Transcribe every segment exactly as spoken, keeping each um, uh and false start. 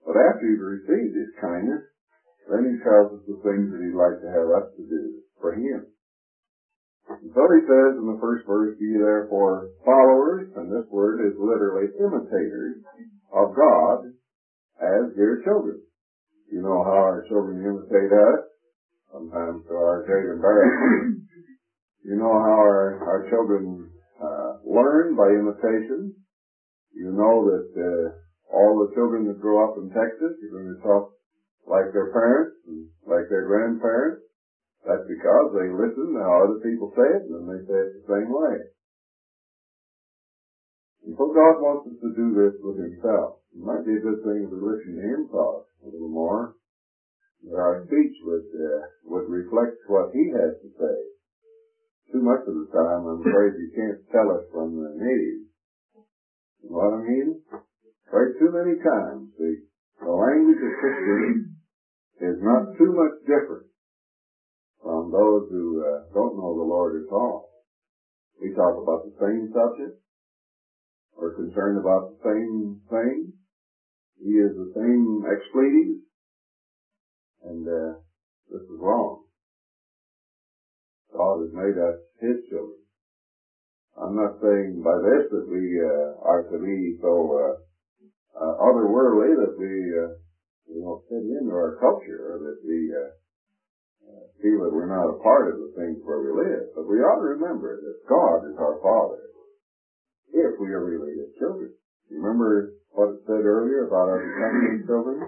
But after he's received his kindness, then he tells us the things that he'd like to have us to do for him. And so he says in the first verse, "Ye therefore followers," and this word is literally imitators of God, as dear children. You know how our children imitate us, sometimes to our great embarrassment. You know how our, our children uh, learn by imitation. You know that uh, all the children that grow up in Texas are going to talk like their parents and like their grandparents. That's because they listen to how other people say it, and then they say it the same way. And so God wants us to do this with himself. It might be a good thing if we listen to him talk a little more, that our speech would, uh, would reflect what he has to say. Too much of the time, I'm afraid you can't tell us from the natives. You know what I mean? Right, too many times, the, the language of Christianity is not too much different from those who uh, don't know the Lord at all. We talk about the same subject. We're concerned about the same thing. He is the same expletive. And uh, this is wrong. God has made us his children. I'm not saying by this that we uh, are to be so uh, uh, otherworldly that we uh, we won't fit into our culture, or that we uh, uh, feel that we're not a part of the things where we live. But we ought to remember that God is our Father, if we are really his children. You remember what it said earlier about our becoming his children?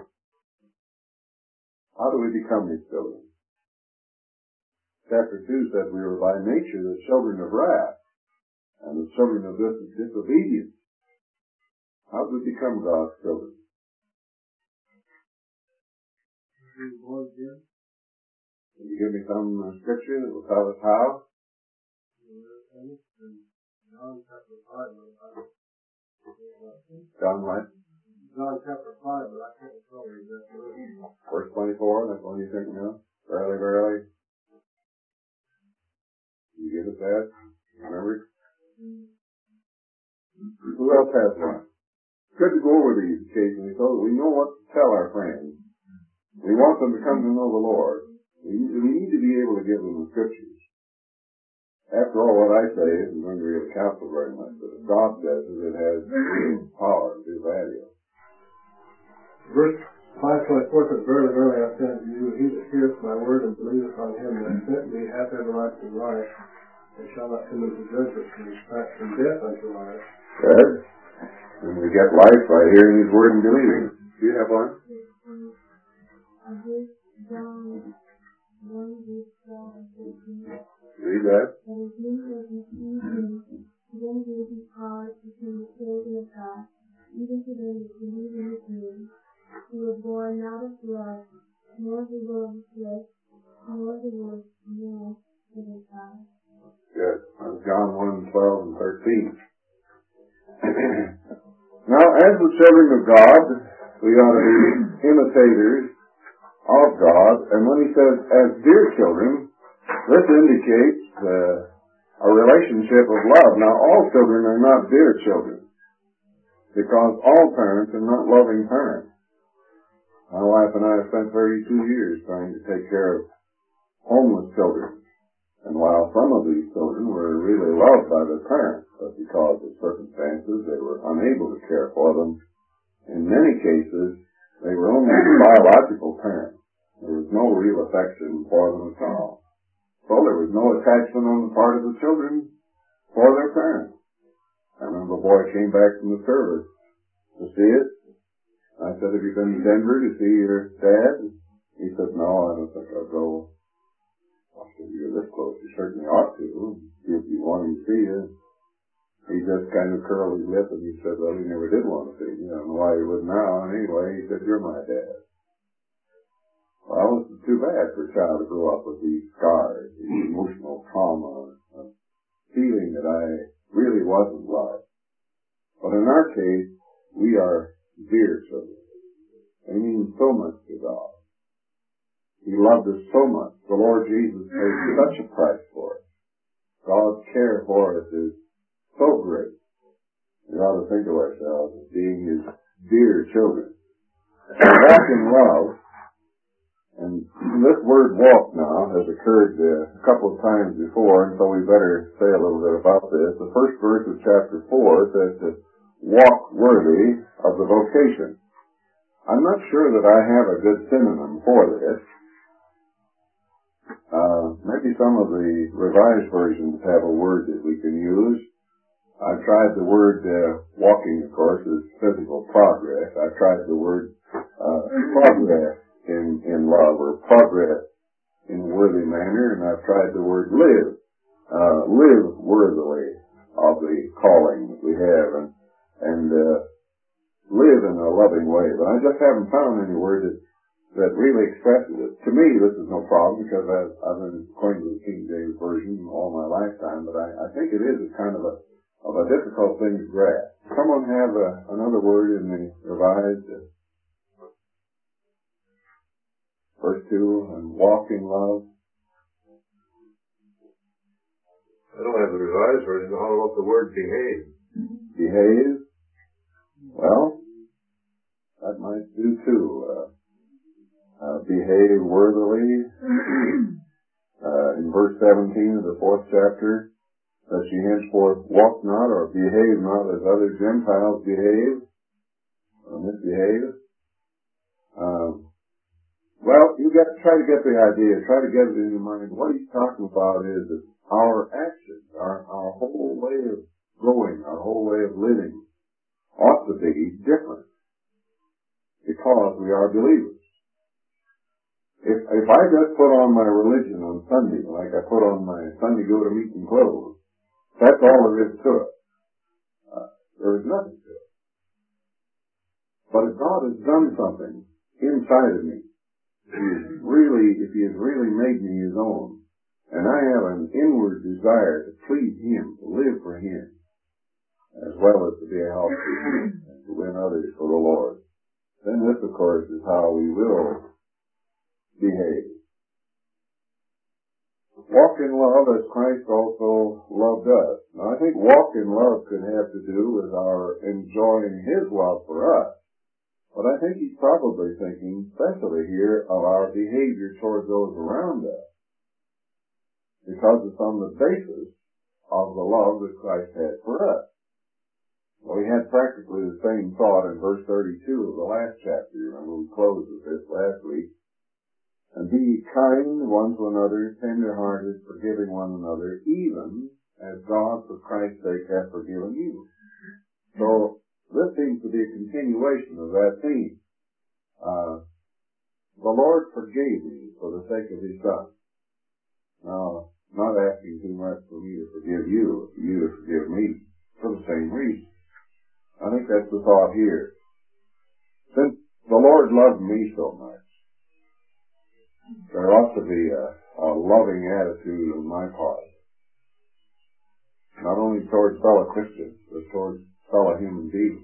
How do we become his children? Chapter two said we were by nature the children of wrath, and the children of this disobedience. How do we become God's children? Can you give me some uh, scripture that will tell us how? John what? John chapter five, but I can't tell you exactly. Verse twenty-four, that's one you're thinking of? Verily, verily. You give us that? Remember? Who else has one? It's good to go over these occasionally so that we know what to tell our friends. We want them to come to know the Lord. We, we need to be able to give them the scriptures. After all, what I say isn't going to really count for very much, but if God says it, it has real power, real value. Verse five twenty-four says, "Verily, verily, I say unto you, he that heareth my word and believeth on him that sent me hath everlasting life, and shall not come into judgment, but is passed from death unto life." Good. And we get life by hearing his word and believing. Do you have one? Read that. Then gave he power to become the children of God, even to them that believe in his name, who were born not of blood, nor the will of the flesh, nor the will of man, but of God. Good. John one, twelve and thirteen. Now, as the children of God, we ought to be imitators of God. And when he says, as dear children, this indicates uh, a relationship of love. Now, all children are not dear children, because all parents are not loving parents. My wife and I have spent thirty-two years trying to take care of homeless children. And while some of these children were really loved by their parents, but because of circumstances they were unable to care for them, in many cases they were only biological parents. There was no real affection for them at all. So there was no attachment on the part of the children for their parents. I remember a boy came back from the service to see it. I said, "Have you been to Denver to see your dad?" He said, "No, I don't think I'll go." I said, "You're this close, you certainly ought to, if you want him to see you." He just kind of curled his lip and he said, "Well, he never did want to see me. I don't know why he would now." And anyway, he said, "You're my dad." Well, it's too bad for a child to grow up with these scars, these emotional trauma, a feeling that I really wasn't loved. But in our case, we are dear children. They mean so much to God. He loved us so much. The Lord Jesus paid such a price for us. God's care for us is so great. We ought to think of ourselves as being his dear children. walk in love, and this word walk now has occurred uh, a couple of times before, and so we better say a little bit about this. The first verse of chapter four says to walk worthy of the vocation. I'm not sure that I have a good synonym for this. Uh, maybe some of the revised versions have a word that we can use. I've tried the word uh, walking, of course, is physical progress. I've tried the word uh, progress in, in love, or progress in a worthy manner, and I've tried the word live, uh, live worthily of the calling that we have, and, and uh, live in a loving way. But I just haven't found any word that, that really expresses it. To me, this is no problem, because I've, I've been acquainted with the King James Version all my lifetime, but I, I think it is a kind of a of a difficult thing to grasp. Someone have a, another word in the revised uh, verse two, and walk in love? I don't have the revised version. How about the word behave? Behave? Well, that might do too. Uh, uh, behave worthily. uh, in verse seventeen of the fourth chapter, that ye henceforth walk not, or behave not as other Gentiles behave, or misbehave. Um, well, you got to try to get the idea, try to get it in your mind. What he's talking about is that our actions, our, our whole way of growing, our whole way of living, ought to be different, because we are believers. If, if I just put on my religion on Sunday, like I put on my Sunday go-to-meeting clothes, that's all there is to it. Uh, there is nothing to it. But if God has done something inside of me, if He has really, if He has really made me His own, and I have an inward desire to please Him, to live for Him, as well as to be a help to Him, and to win others for the Lord, then this, of course, is how we will behave. Walk in love as Christ also loved us. Now, I think walk in love could have to do with our enjoying His love for us. But I think He's probably thinking, especially here, of our behavior toward those around us, because it's on the basis of the love that Christ had for us. Well, we had practically the same thought in verse thirty-two of the last chapter, and we closed with this last week. And be ye kind one to another, tender-hearted, forgiving one another, even as God, for Christ's sake, hath forgiven you. So, this seems to be a continuation of that theme. Uh, the Lord forgave me for the sake of His Son. Now, not asking too much for me to forgive you, or for you to forgive me, for the same reason. I think that's the thought here. Since the Lord loved me so much, there ought to be a, a loving attitude on my part. Not only towards fellow Christians, but towards fellow human beings.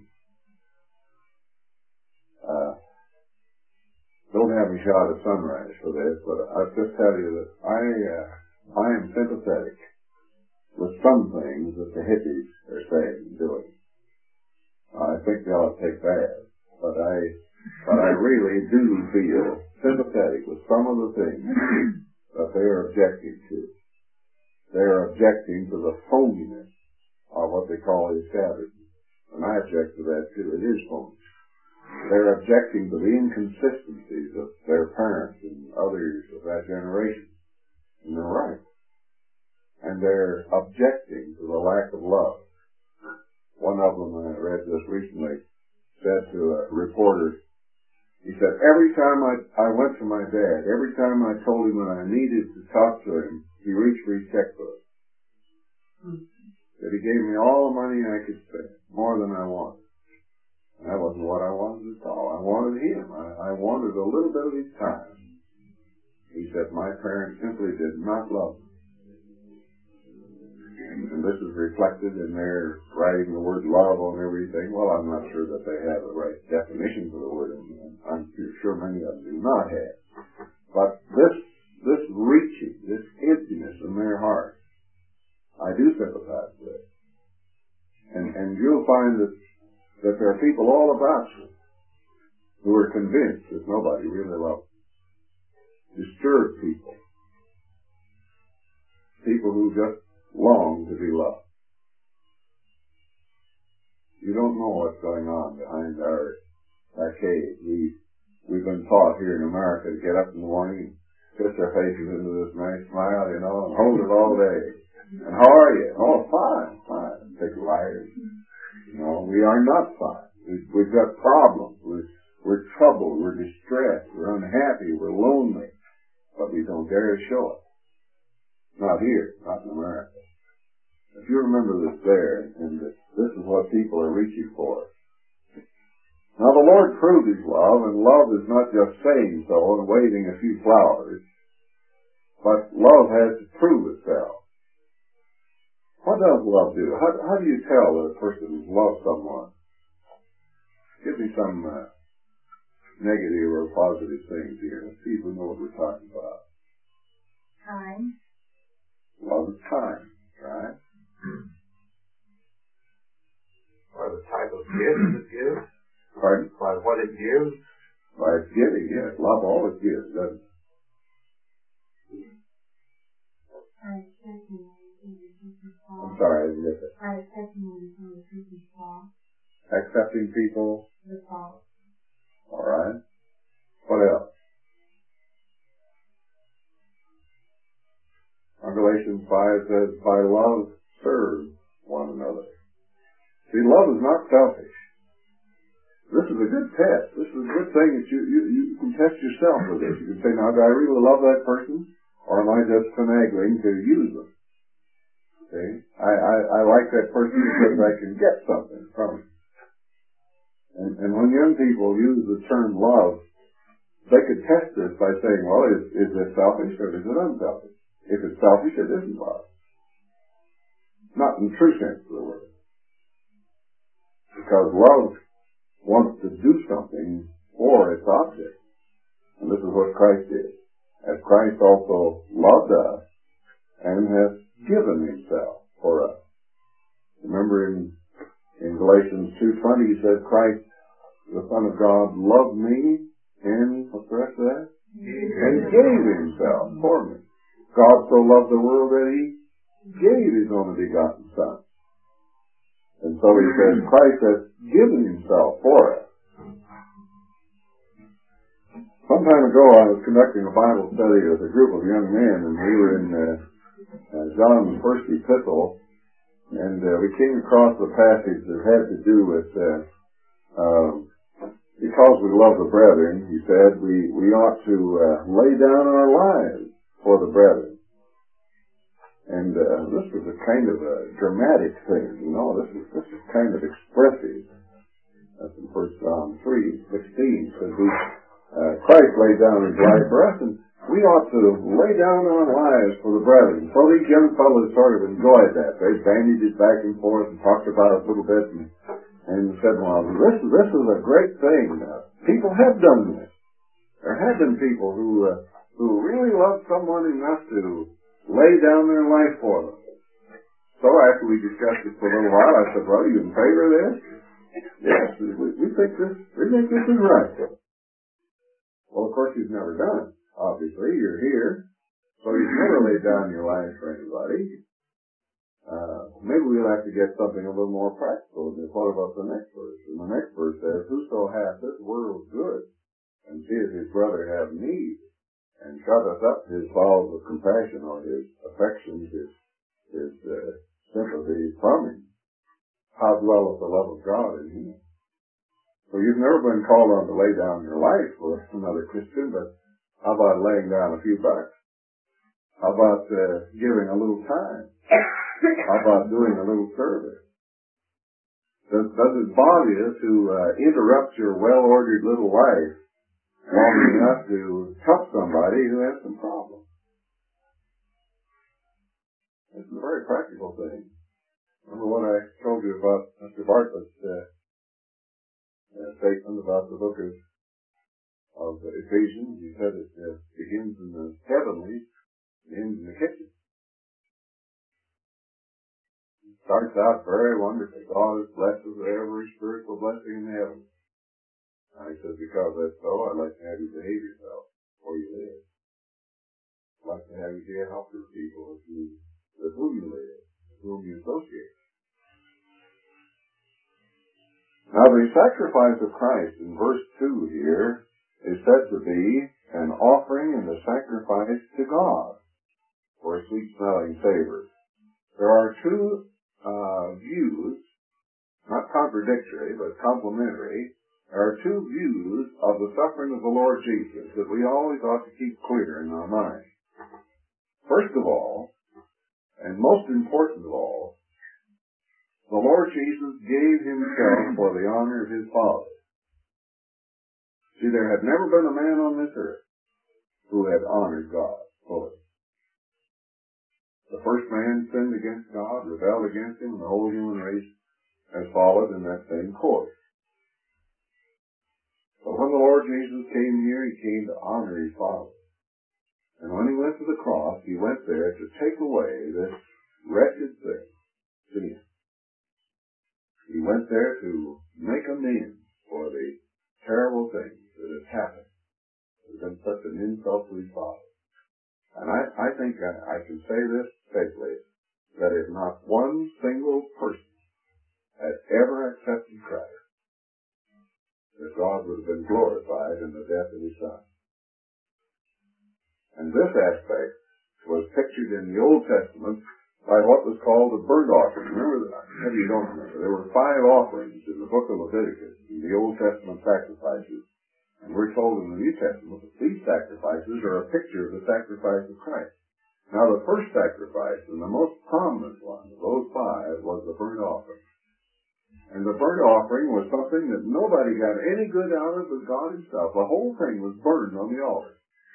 Uh, don't have me shout at sunrise for this, but I'll just tell you that I, uh, I am sympathetic with some things that the hippies are saying and doing. I think they ought to take that, but I, but I really do feel sympathetic with some of the things that they are objecting to. They are objecting to the phoniness of what they call established. And I object to that too. It is phony. They're objecting to the inconsistencies of their parents and others of that generation. And they're right. And they're objecting to the lack of love. One of them, I read this recently, said to a reporter, he said, every time I, I went to my dad, every time I told him when I needed to talk to him, he reached for his checkbook. Hmm. That he gave me all the money I could spend, more than I wanted. And that wasn't what I wanted at all. I wanted him. I, I wanted a little bit of his time. He said, my parents simply did not love me. And this is reflected in their writing the word love on everything. Well, I'm not sure that they have the right definition for the word. I'm sure many of them do not have. But this, this reaching, this emptiness in their heart, I do sympathize with. And, and you'll find that, that there are people all about you who are we're convinced that nobody really loves them. Disturbed people. People who just long to be loved. You don't know what's going on behind our, our cave. We, we've been taught here in America to get up in the morning and kiss our faces into this nice smile, you know, and hold it all day. And how are you? Oh, fine, fine. Big liars. You know, we are not fine. We've, we've got problems. We're, we're troubled. We're distressed. We're unhappy. We're lonely. But we don't dare to show it. Not here. Not in America. If you remember this there, and this is what people are reaching for. Now the Lord proved His love, and love is not just saying so and waving a few flowers, but love has to prove itself. What does love do? How, how do you tell that a person loves someone? Give me some uh, negative or positive things here. Let's see if we know what we're talking about. Time. Love is time, right? By the type of gift it gives. Pardon? By what it gives. By its giving, yes. Love always gives, doesn't it? By accepting everything that people fall. I'm sorry, I didn't get that. By accepting everything that people fall. Accepting people. The fall. All right. What else? Galatians five says, by love serve one another. See, love is not selfish. This is a good test. This is a good thing that you, you, you can test yourself with this. You can say, now, do I really love that person? Or am I just finagling to use them? See? I, I, I like that person because I can get something from him. And, and when young people use the term love, they could test this by saying, well, is, is this selfish or is it unselfish? If it's selfish, it isn't love. Not in the true sense of the word. Because love wants to do something for its object. And this is what Christ did. As Christ also loved us and has given Himself for us. Remember in, in Galatians two twenty, he said, Christ, the Son of God, loved me and, what's the rest of that? And gave Himself for me. God so loved the world that He gave His only begotten Son. And so He says, Christ has given Himself for us. Some time ago, I was conducting a Bible study with a group of young men, and we were in uh, uh, John's first epistle, and uh, we came across the passage that had to do with, uh, uh, because we love the brethren, he said, we, we ought to uh, lay down our lives for the brethren. And uh, this was a kind of a dramatic thing, you know. This is this is kind of expressive. That's in First John three sixteen. Says we, uh, Christ laid down His life for us, and we ought to lay down our lives for the brethren. So these young fellows sort of enjoyed that. They bandied it back and forth and talked about it a little bit, and, and said, "Well, this this is a great thing. Uh, people have done this. There have been people who uh, who really love someone enough to lay down their life for them." So after we discussed it for a little while, I said, "Well, are you in favor of this?" "Yes, we, we think this. We think this is right." Well, of course, you've never done it. Obviously, you're here, so you've never laid down your life for anybody. Uh, maybe we'll have to get something a little more practical. What about the next verse? And the next verse says, "Whoso hath this world good, and seeth his brother have need, and shutteth up his bowels of compassion," or his affections, his, his uh, sympathy from him, how dwelleth the love of God in him? So you've never been called on to lay down your life for another Christian, but how about laying down a few bucks? How about uh, giving a little time? How about doing a little service? Does, does it bother you to uh, interrupt your well-ordered little life long enough to help somebody who has some problems? This is a very practical thing. Remember what I told you about Mister Bartlett's uh, uh, statement about the book of, of Ephesians? He said it uh, begins in the heavenlies and ends in the kitchen. It starts out very wonderfully. God has blessed us with every spiritual blessing in heaven. And he says, because that's so, I'd like to have you behave yourself where you live. I'd like to have you be a help to the people with, you, with whom you live, with whom you associate. Now the sacrifice of Christ in verse two here is said to be an offering and a sacrifice to God for a sweet-smelling savor. There are two uh, views, not contradictory, but complementary. There are two views of the suffering of the Lord Jesus that we always ought to keep clear in our mind. First of all, and most important of all, the Lord Jesus gave himself for the honor of his Father. See, there had never been a man on this earth who had honored God fully. The first man sinned against God, rebelled against him, and the whole human race has followed in that same course. But when the Lord Jesus came here, he came to honor his Father. And when he went to the cross, he went there to take away this wretched thing, sin. He went there to make amends for the terrible things that had happened. It had been such an insult to his Father. And I, I think I, I can say this safely, that if not one single person had ever accepted Christ, that God would have been glorified in the death of his Son. And this aspect was pictured in the Old Testament by what was called the burnt offering. Remember, maybe you don't remember, there were five offerings in the book of Leviticus, in the Old Testament sacrifices. And we're told in the New Testament that these sacrifices are a picture of the sacrifice of Christ. Now the first sacrifice, and the most prominent one of those five, was the burnt offering. And the burnt offering was something that nobody got any good out of but God himself. The whole thing was burned on the altar.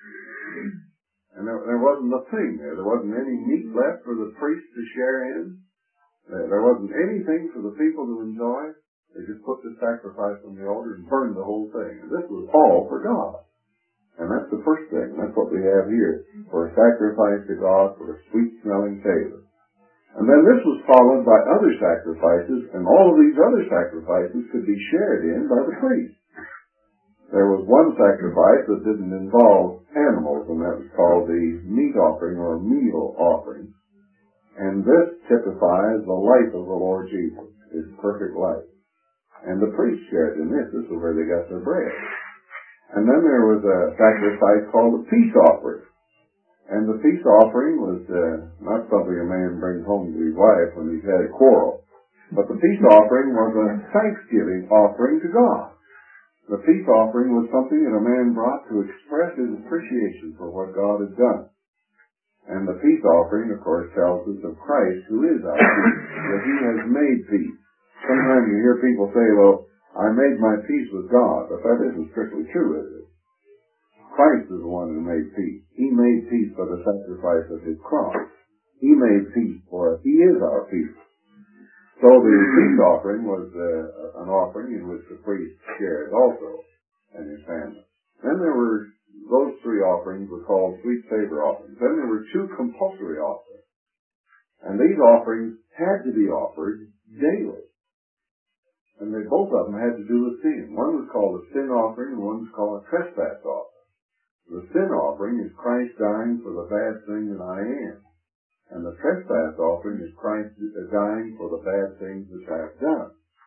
And there, there wasn't a thing there. There wasn't any meat left for the priest to share in. There, there wasn't anything for the people to enjoy. They just put the sacrifice on the altar and burned the whole thing. And this was all for God. And that's the first thing. That's what we have here. For a sacrifice to God, for a sweet-smelling savor. And then this was followed by other sacrifices, and all of these other sacrifices could be shared in by the priest. There was one sacrifice that didn't involve animals, and that was called the meat offering or meal offering. And this typifies the life of the Lord Jesus, his perfect life. And the priest shared in this. This is where they got their bread. And then there was a sacrifice called a peace offering. And the peace offering was uh, not something a man brings home to his wife when he's had a quarrel. But the peace offering was a thanksgiving offering to God. The peace offering was something that a man brought to express his appreciation for what God had done. And the peace offering, of course, tells us of Christ, who is our peace, that he has made peace. Sometimes you hear people say, well, I made my peace with God, but that isn't strictly true, is it? Christ is the one who made peace. He made peace by the sacrifice of his cross. He made peace for us. He is our peace. So the peace offering was uh, an offering in which the priest shared also, and his family. Then there were, those three offerings were called sweet savor offerings. Then there were two compulsory offerings. And these offerings had to be offered daily. And they, both of them had to do with sin. One was called a sin offering, and one was called a trespass offering. The sin offering is Christ dying for the bad thing that I am. And the trespass offering is Christ dying for the bad things which I have done.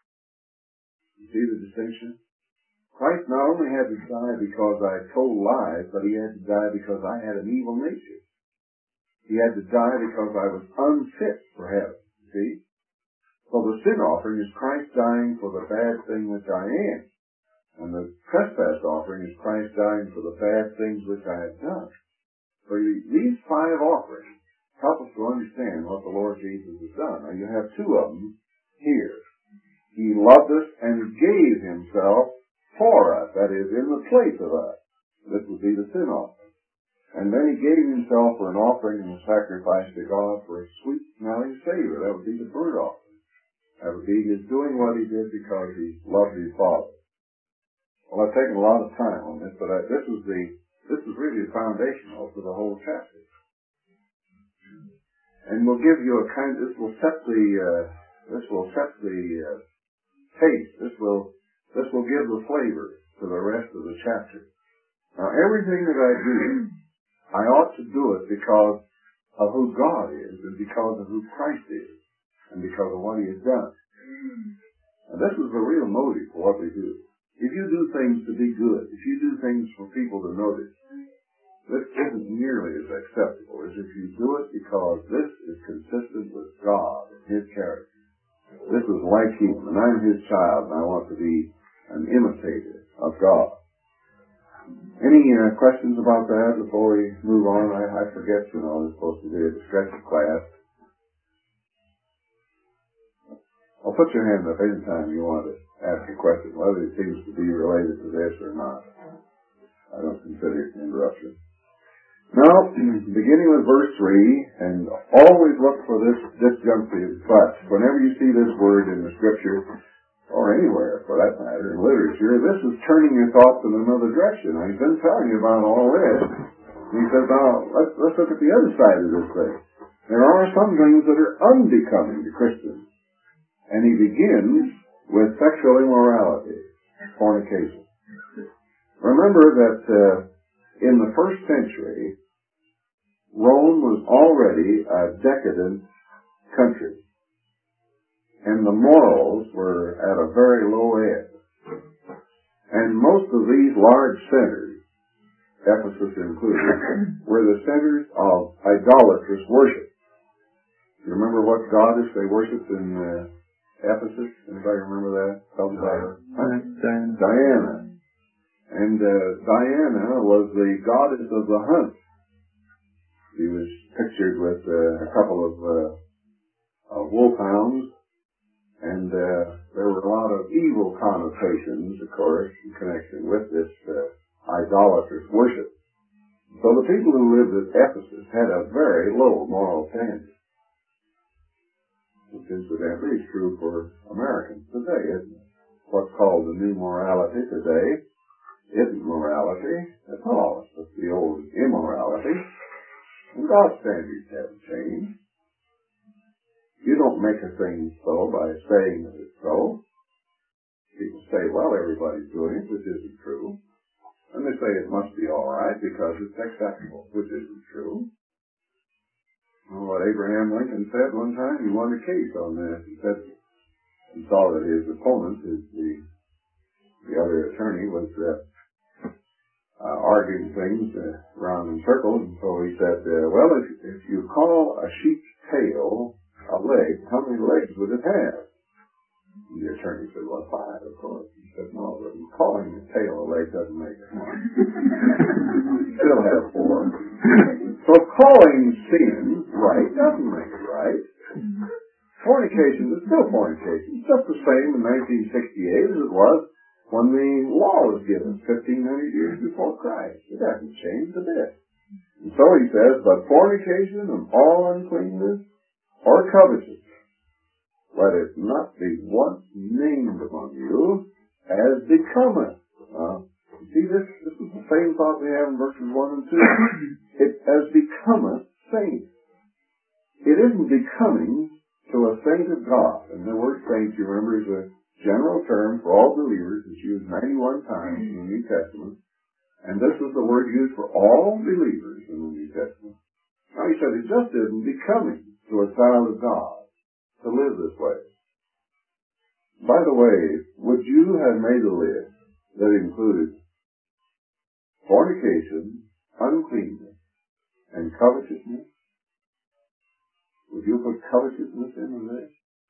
You see the distinction? Christ not only had to die because I told lies, but he had to die because I had an evil nature. He had to die because I was unfit for heaven. See? So the sin offering is Christ dying for the bad thing which I am. And the trespass offering is Christ dying for the bad things which I have done. So you, these five offerings help us to understand what the Lord Jesus has done. Now you have two of them here. He loved us and gave himself for us, that is, in the place of us. This would be the sin offering. And then he gave himself for an offering and a sacrifice to God for a sweet-smelling savor. That would be the burnt offering. That would be his doing what he did because he loved his Father. Well, I've taken a lot of time on this, but I, this is the this is really foundational to the whole chapter. And we'll give you a kind. This will set the uh, this will set the uh, taste. This will this will give the flavor to the rest of the chapter. Now, everything that I do, I ought to do it because of who God is, and because of who Christ is, and because of what He has done. And this is the real motive for what we do. If you do things to be good, if you do things for people to notice, this isn't nearly as acceptable as if you do it because this is consistent with God and His character. This is like Him, and I'm His child, and I want to be an imitator of God. Any uh, questions about that before we move on? I, I forget, you know, it's supposed to be a discussion class. Well, put your hand up any time you want to ask a question, whether it seems to be related to this or not. I don't consider it an interruption. Now, beginning with verse three, and always look for this disjunctive but. Whenever you see this word in the Scripture, or anywhere for that matter, in literature, this is turning your thoughts in another direction. I've been telling you about all this. And he says, now, let's, let's look at the other side of this thing. There are some things that are unbecoming to Christians. And he begins with sexual immorality, fornication. Remember that uh, in the first century, Rome was already a decadent country. And the morals were at a very low ebb. And most of these large centers, Ephesus included, were the centers of idolatrous worship. You remember what goddess they worshipped in uh, Ephesus? Anybody remember that? Diana. Diana. Diana. And uh, Diana was the goddess of the hunt. She was pictured with uh, a couple of uh, uh, wolfhounds. And uh, there were a lot of evil connotations, of course, in connection with this uh, idolatrous worship. So the people who lived at Ephesus had a very low moral standard. Which incidentally is true for Americans today, isn't it? What's called the new morality today isn't morality at all. It's the old immorality. And God's standards haven't changed. You don't make a thing so by saying that it's so. People say, well, everybody's doing it, which isn't true. And they say it must be all right because it's acceptable, which isn't true. Well, what Abraham Lincoln said one time, he won a case on this. He said he saw that his opponent, his, the, the other attorney, was uh, uh, arguing things uh, around in circles. And so he said, uh, well, if, if you call a sheep's tail a leg, how many legs would it have? And the attorney said, well, five, of course. He said, no, but calling the tail a leg doesn't make it one. Still have four. So calling sin right doesn't make it right. Fornication is still fornication. It's just the same in nineteen sixty-eight as it was when the law was given fifteen hundred years before Christ. It hasn't changed a bit. And so he says, but fornication and all uncleanness or covetousness, let it not be once named among you as becometh. Uh, see, this, this is the same thought we have in verses one and two. It as becometh saints. It isn't becoming to a saint of God. And the word saint, you remember, is a general term for all believers. It's used ninety-one times in the New Testament. And this is the word used for all believers in the New Testament. Now, he said it just isn't becoming to a child of God to live this way. By the way, would you have made a list that included fornication, uncleanness, and covetousness? Would you put covetousness in the list?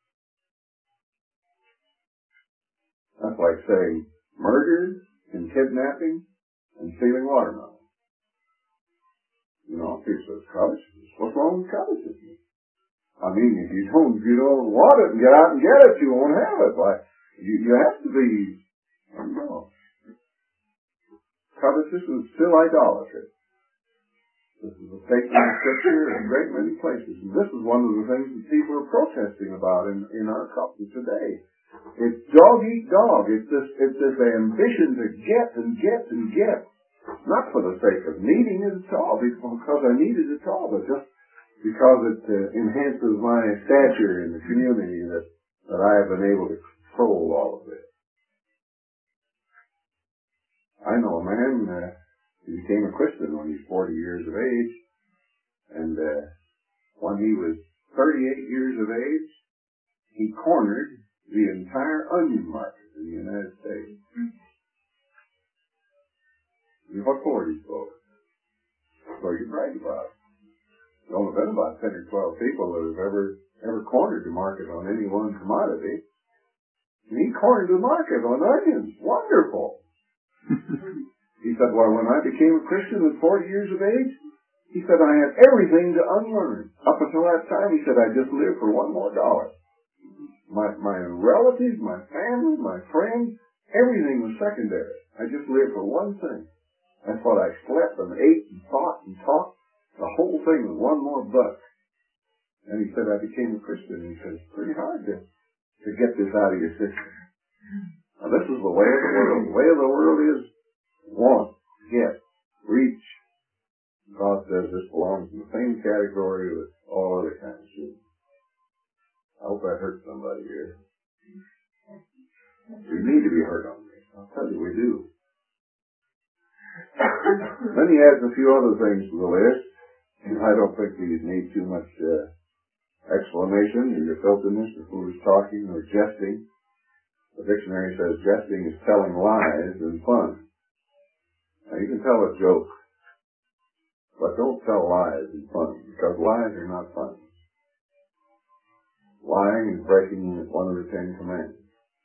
That's like saying murder and kidnapping and stealing watermelon. You know, people say covetousness. What's wrong with covetousness? I mean, if you don't, if you don't want it and get out and get it, you won't have it. Like, you, you have to be, I don't know. Covetousness is still idolatry. This is a statement in Scripture in a great many places. And this is one of the things that people are protesting about in, in our culture today. It's dog eat dog. It's this, it's this ambition to get and get and get. Not for the sake of needing it at all, because I need it at all, but just because it uh, enhances my stature in the community that, that I have been able to control all of this. I know a man, uh, he became a Christian when he was forty years of age, and uh, when he was thirty-eight years of age, he cornered the entire onion market in the United States. And what for, do you suppose? So you brag about it. There's only been about ten or twelve people that have ever ever cornered the market on any one commodity. And he cornered the market on onions. Wonderful. He said, well, when I became a Christian at forty years of age, he said, I had everything to unlearn. Up until that time, he said, I just lived for one more dollar. My, my relatives, my family, my friends, everything was secondary. I just lived for one thing. That's what I slept and ate and thought and talked. The whole thing was one more buck. And he said, I became a Christian. He said, it's pretty hard to, to get this out of your system. Now, this is the way of the world. The way of the world is want, get, reach. God says this belongs in the same category with all other kinds of shit. I hope that hurt somebody here. We need to be hurt on this. I'll tell you, we do. Then he adds a few other things to the list. And I don't think these need too much uh, explanation, either filthiness or foolish talking or jesting. The dictionary says jesting is telling lies and fun. Now you can tell a joke, but don't tell lies and fun, because lies are not fun. Lying is breaking one of the Ten Commandments.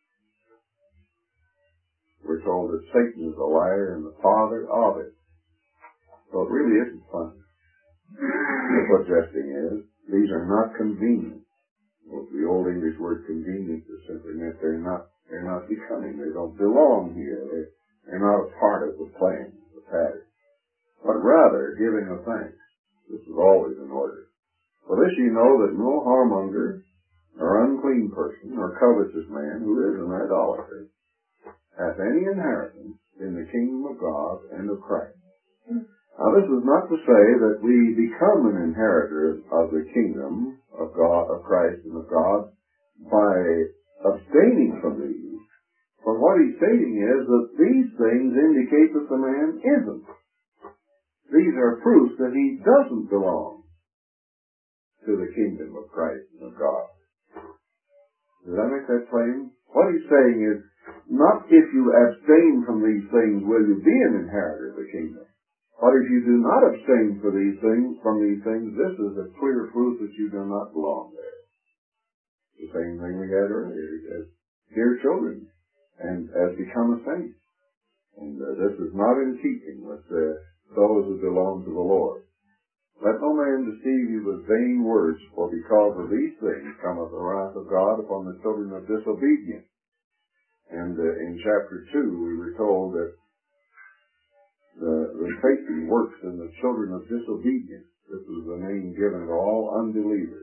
We're told that Satan is a liar and the father of it. So it really isn't fun. That's what jesting is. These are not convenient. Well, the old English word convenient is simply meant they're not, they're not becoming. They don't belong here. They're, they're not a part of the plan, the pattern. But rather, giving of thanks. This is always in order. For this ye know that no whoremonger, or unclean person, or covetous man, who is an idolater, hath any inheritance in the kingdom of God and of Christ. Now, this is not to say that we become an inheritor of the kingdom of God, of Christ and of God, by abstaining from these. But what he's stating is that these things indicate that the man isn't. These are proofs that he doesn't belong to the kingdom of Christ and of God. Does that make that plain? What he's saying is, not if you abstain from these things will you be an inheritor of the kingdom. But if you do not abstain for these things, from these things, this is a clear proof that you do not belong there. The same thing we had earlier. He says, dear children, and as become a saint. And uh, this is not in keeping with uh, those who belong to the Lord. Let no man deceive you with vain words, for because of these things cometh the wrath of God upon the children of disobedience. And uh, in chapter two, we were told that the, the Satan works in the children of disobedience. This is the name given to all unbelievers.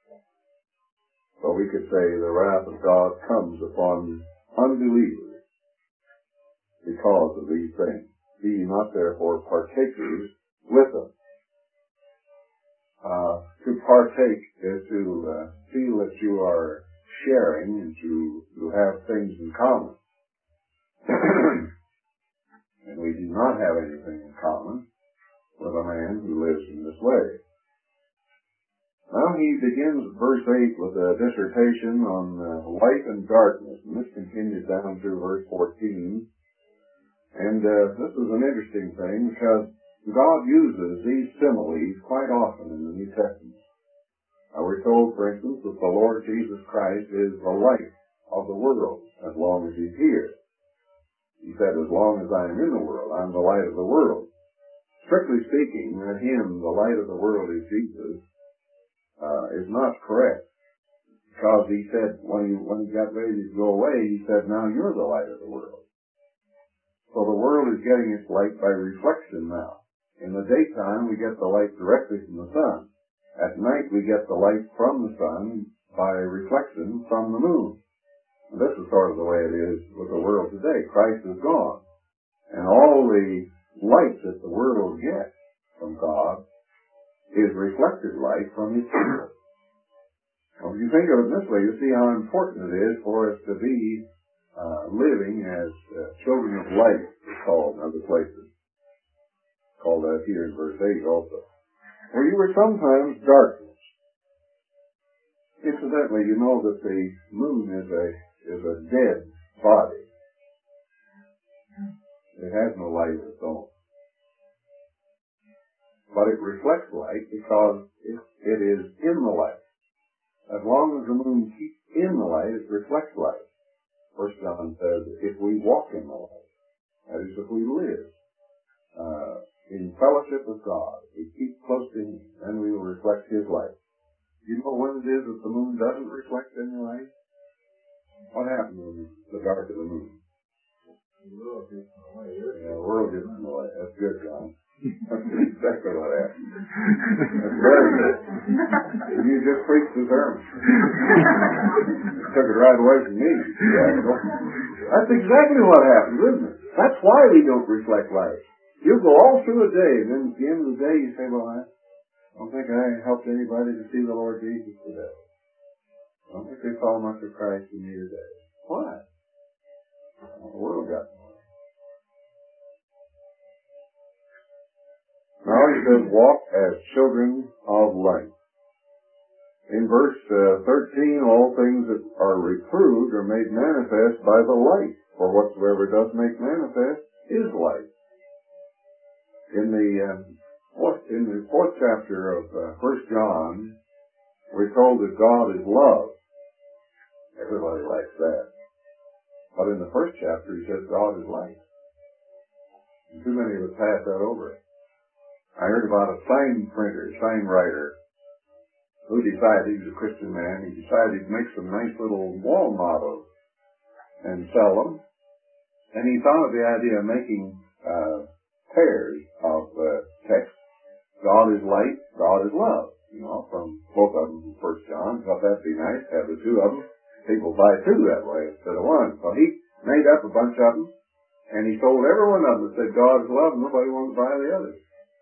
So we could say the wrath of God comes upon unbelievers because of these things. Be not therefore partakers with them. Uh, to partake is to uh, feel that you are sharing and to, to have things in common. And we do not have anything in common with a man who lives in this way. Now he begins verse eight with a dissertation on uh, light and darkness, and this continues down through verse fourteen. And uh, this is an interesting thing because God uses these similes quite often in the New Testament. Now we're told, for instance, that the Lord Jesus Christ is the light of the world as long as he's here. He said, as long as I am in the world, I'm the light of the world. Strictly speaking, that him, the light of the world is Jesus, uh, is not correct. Because he said, when he, when he got ready to go away, he said, now you're the light of the world. So the world is getting its light by reflection now. In the daytime, we get the light directly from the sun. At night, we get the light from the sun by reflection from the moon. And this is sort of the way it is with the world today. Christ is gone. And all the light that the world gets from God is reflected light from his kingdom. Now, if you think of it this way, you see how important it is for us to be uh, living as uh, children of light, it's called in other places. Called that here in verse eight also. For you were sometimes darkness. Incidentally, you know that the moon is a is a dead body. It has no light of its own. But it reflects light because it, it is in the light. As long as the moon keeps in the light, it reflects light. First John says, if we walk in the light, that is, if we live uh, in fellowship with God, we keep close to Him, then we will reflect His light. You know when it is that the moon doesn't reflect any light? What happens when it's the dark of the moon? The world gets in the way. Yeah, the world gets in the way. That's good, John. That's exactly what happened. That's very good. You just preached the sermon. Took it right away from me. That's exactly what happens, isn't it? That's why we don't reflect light. You go all through a day, and then at the end of the day you say, well, I don't think I helped anybody to see the Lord Jesus today. I don't think they saw much of Christ in me today. Why? Well, the world got in the way. Now he says, walk as children of light. In verse uh, thirteen, all things that are reproved are made manifest by the light, for whatsoever does make manifest is light. In the uh, fourth, in the fourth chapter of uh, First John, we're told that God is love. Everybody likes that. But in the first chapter, he says God is light. And too many of us pass that over. I heard about a sign printer, sign writer, who decided, he was a Christian man, he decided he'd make some nice little wall mottos and sell them. And he thought of the idea of making uh, pairs of uh, text. God is light, God is love. You know, from both of them from First John. Thought that'd be nice, have the two of them. People buy two that way instead of one. So he made up a bunch of them, and he sold every one of them that said God is love, and nobody wanted to buy the others.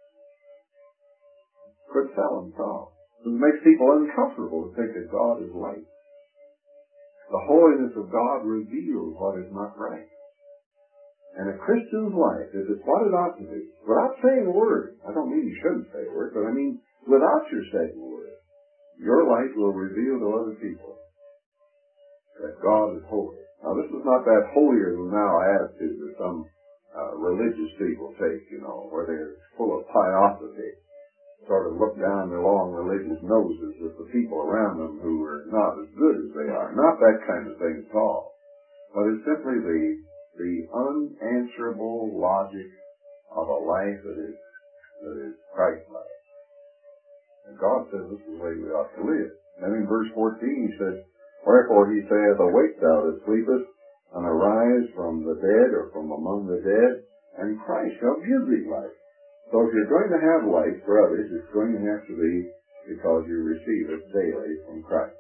Couldn't sell them at all. It makes people uncomfortable to think that God is light. The holiness of God reveals what is not right. And a Christian's life, if it's what it ought to be, without saying a word, I don't mean you shouldn't say a word, but I mean without your saying a word, your light will reveal to other people that God is holy. Now this is not that holier than thou attitude that some uh, religious people take, you know, where they're full of piosity. Sort of look down their long religious noses at the people around them who are not as good as they are. Not that kind of thing at all. But it's simply the the unanswerable logic of a life that is that is Christ-like. And God says this is the way we ought to live. Then in verse fourteen he says, wherefore he saith, awake thou that sleepest, and arise from the dead, or from among the dead, and Christ shall give thee life. So if you're going to have light for others, it's going to have to be because you receive it daily from Christ.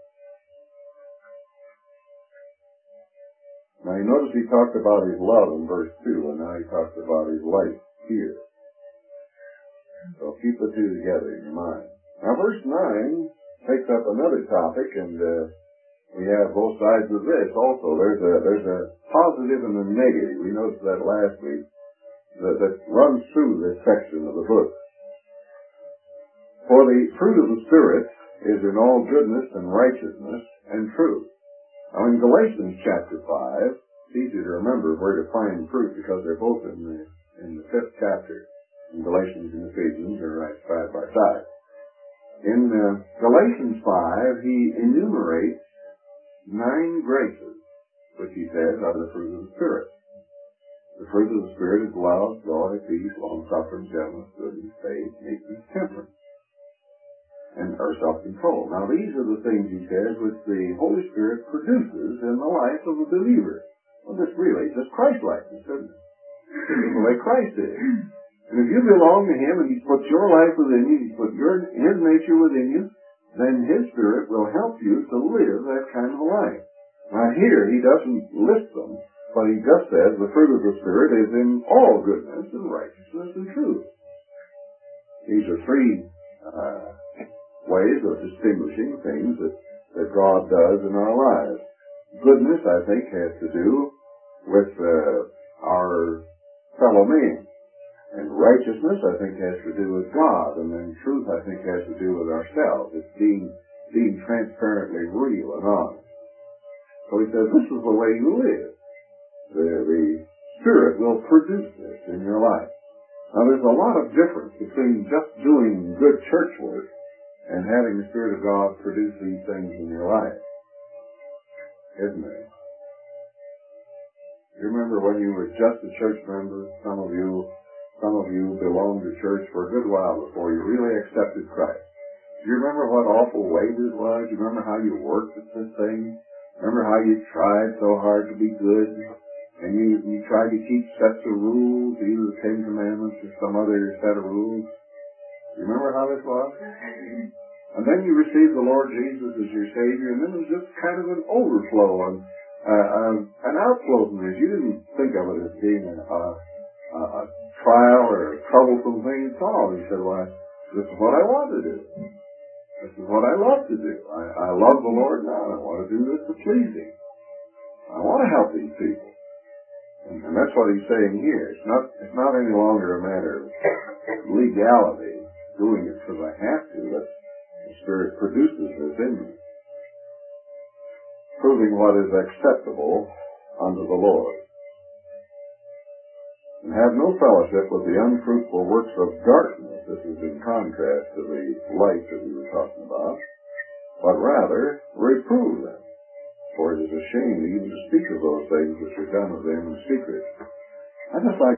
Now you notice he talked about his love in verse two, and now he talks about his light here. So keep the two together in your mind. Now verse nine takes up another topic, and uh, we have both sides of this also. There's a there's a positive and a negative. We noticed that last week. That, that runs through this section of the book. For the fruit of the Spirit is in all goodness and righteousness and truth. Now in Galatians chapter five, it's easy to remember where to find fruit because they're both in the in the fifth chapter. In Galatians and Ephesians are right side by side. In uh, Galatians five, he enumerates nine graces, which he says are the fruit of the Spirit. The fruit of the Spirit is love, joy, peace, long-suffering, gentleness, goodness, faith, meekness, temperance, and or self-control. Now these are the things, he says, which the Holy Spirit produces in the life of a believer. Well, this really is just Christ-likeness, isn't it? This is the way Christ is. And if you belong to Him and He's put your life within you, He's put your His nature within you, then His Spirit will help you to live that kind of a life. Now here, He doesn't list them. But he just says the fruit of the Spirit is in all goodness and righteousness and truth. These are three uh, ways of distinguishing things that, that God does in our lives. Goodness, I think, has to do with uh, our fellow man. And righteousness, I think, has to do with God, and then truth, I think, has to do with ourselves. It's being being transparently real and honest. So he says, this is the way you live. The, the Spirit will produce this in your life. Now, there's a lot of difference between just doing good church work and having the Spirit of God produce these things in your life, isn't there? You remember when you were just a church member, some of you Some of you belonged to church for a good while before you really accepted Christ. Do you remember what awful weight it was? Do you remember how you worked at this thing? Remember how you tried so hard to be good? And you, you tried to keep sets of rules, either the Ten Commandments or some other set of rules? Do you remember how this was? And then you received the Lord Jesus as your Savior, and then it was just kind of an overflow and uh, uh, an outflow from this. You didn't think of it as being a, a, a trial or a troublesome thing at all. He said, well, this is what I want to do. This is what I love to do. I, I love the Lord now, and I want to do this to please Him. I want to help these people. And, and that's what he's saying here. It's not, it's not any longer a matter of legality, doing it because I have to. That's, the Spirit produces this in me. Proving what is acceptable unto the Lord. And have no fellowship with the unfruitful works of darkness. This is in contrast to the light that we were talking about. But rather, reprove them. For it is a shame even to speak of those things which are done of them in secret. I just like